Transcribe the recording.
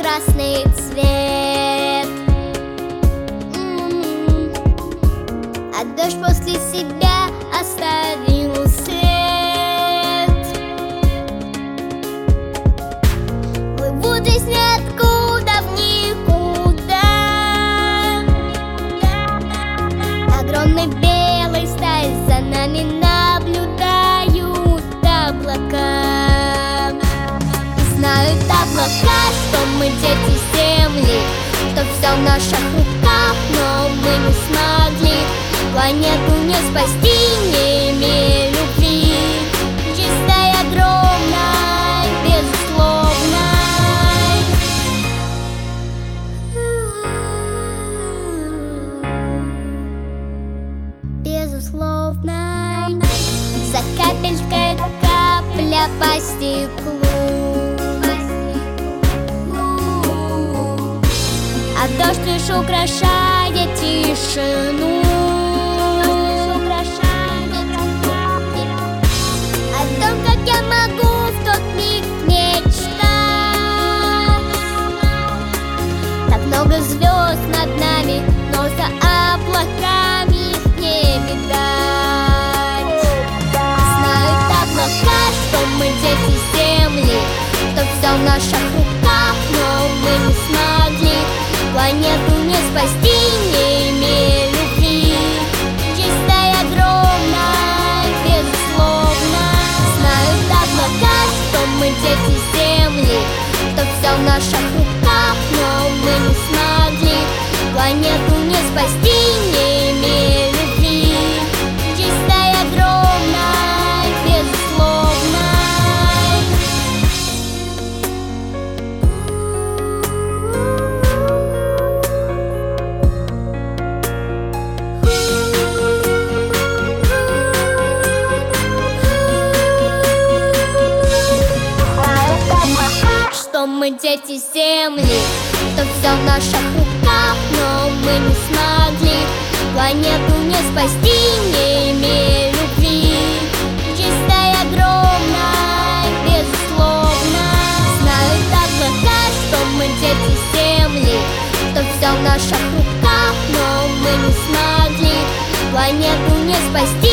красный цвет. А дождь после себя оставил след. Плывут из ниоткуда в никуда. Огромный белый стаи за нами наблюдают облака. Знают облака, что мы дети земли, что все в наших руках, но мы не смогли планету не спасти, не имея любви, чистой, огромной, безусловной. Безусловной. За капелькой капля по стеклу, а дождь лишь украшает тишину. О том, как я могу в тот миг мечтать. Так много звезд над нами, но за облаками их не видать. Знают облака, что мы дети земли, что все в наших руках, но мы не смогли планету не спасти, не имея любви, чистой, огромной, безусловно. Знают облака, что мы дети земли, что все в наших руках, но мы не смогли планету не спасти, не имея любви, чистой, огромной, безусловной. Что мы дети земли, что все в наших руках, но мы не смогли планету не спасти, не имея любви, чистой, огромной, безусловно. Знают облака, что мы дети земли, что все в наших руках, но мы не смогли планету не спасти.